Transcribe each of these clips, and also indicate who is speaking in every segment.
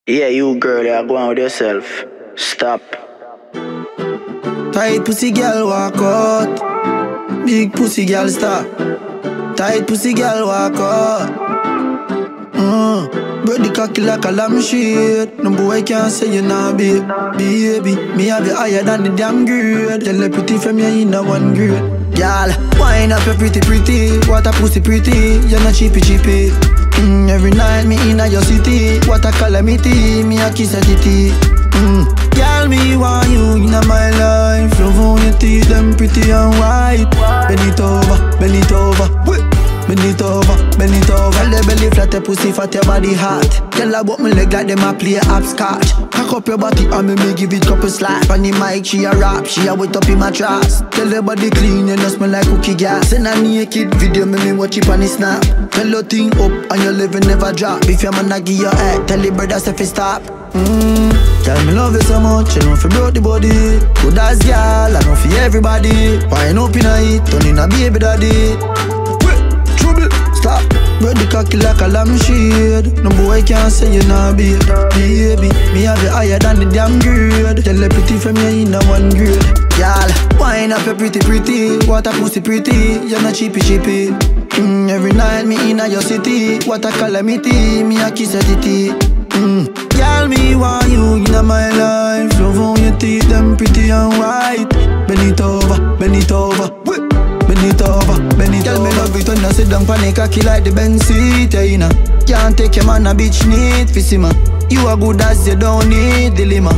Speaker 1: Yeah, you girl, you're going with yourself. Stop.
Speaker 2: Tight pussy girl walk out. Big pussy girl stop. Tight pussy girl walk out. Bread the cocky like a lamb shit. No boy can't say you nah babe. Baby, me have you higher than the damn grade. Tell you pretty from you in a one grade. Girl, wind up your pretty. What a pussy pretty. You're not cheapy. Every night me in a your city. What a calamity. Me a kiss a titty. Girl, me want you in my life. Love on your teeth, them pretty and white. Bend it over, bend it over. Bend it over, bend it over. Tell the belly flat, your pussy fat, your body hot. Tell her about my leg like them a play hopscotch. Cock up your body and me give it couple slap. On the mic, she a rap, she a wet up in my tracks. Tell her body clean, you know smell like cookie gas. Send a naked video, me watch it on the snap. Tell your thing up and your level never drop. If your man a give your head, tell the brother if stop. Tell me love you so much, you know fi broke the body. Good as girl, I know fi everybody. Wine up in a it, turn in a baby daddy. Trouble, stop. Bread the cocky like a lamb shade. No boy can't say you nah babe. Baby, me have you higher than the damn grade. Tell you pretty from you in a one grade. Girl, wine up your pretty. What a pussy pretty. You're not cheapy. Every night me in a your city. What a calamity. Me a kiss a titty. Girl, me want you in my life. Love on your teeth, them pretty and white. Bend it over, bend it over. Bend it over, bend it over. Tell me love it when I sit down panic cocky like the Benz seat, yeah, you know. Can't take your man a bitch need fi see ma. You are good as you don't need dilemma.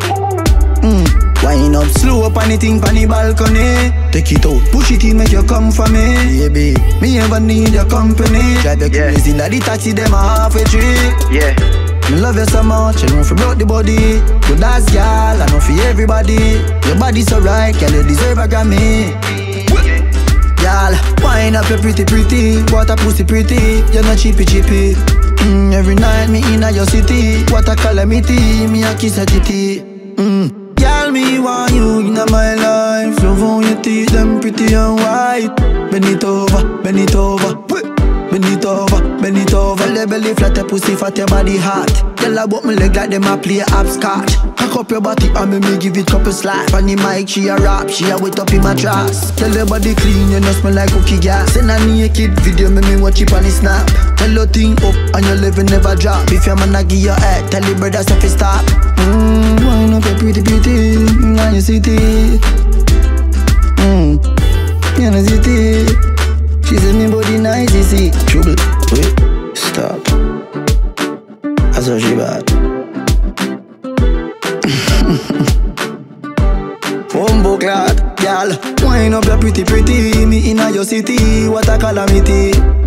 Speaker 2: Wind up slow up anything pan the balcony. Take it out, push it in, make you come for me. Baby, me ever need your company. Drive you crazy like the taxi, them a half a trip.
Speaker 1: Yeah.
Speaker 2: Me love you so much, you know fi broke the body. Good as girl, I know fi everybody. Your body so right, girl, you deserve a Grammy. Girl, wind up your pretty. What a pussy pretty. You're not cheapy. Every night me in a your city. What a calamity. Me a kiss a titty. Girl, me want you in my life. Love on your teeth, them pretty and white. Bend it over, bend it over. Bend it over, bend it over. Tell the belly flat, your pussy fat, your body hot. Tell her about my leg like them a play hopscotch. Cock up your body and me give it couple slap. On the mic, she a rap, she a wet up in my tracks. Tell the body clean, you know smell like cookie gas. Send a naked video, me watch it on the snap. Tell your thing up and your level never drop. If your man a give your head, tell the brother if stop. Wind up your pretty in your city. You know city. She said me body nice, you see. Trouble, wait, stop. That's how she bad. Bumbo clad, girl. Wind up your pretty. Me in your city, what a calamity.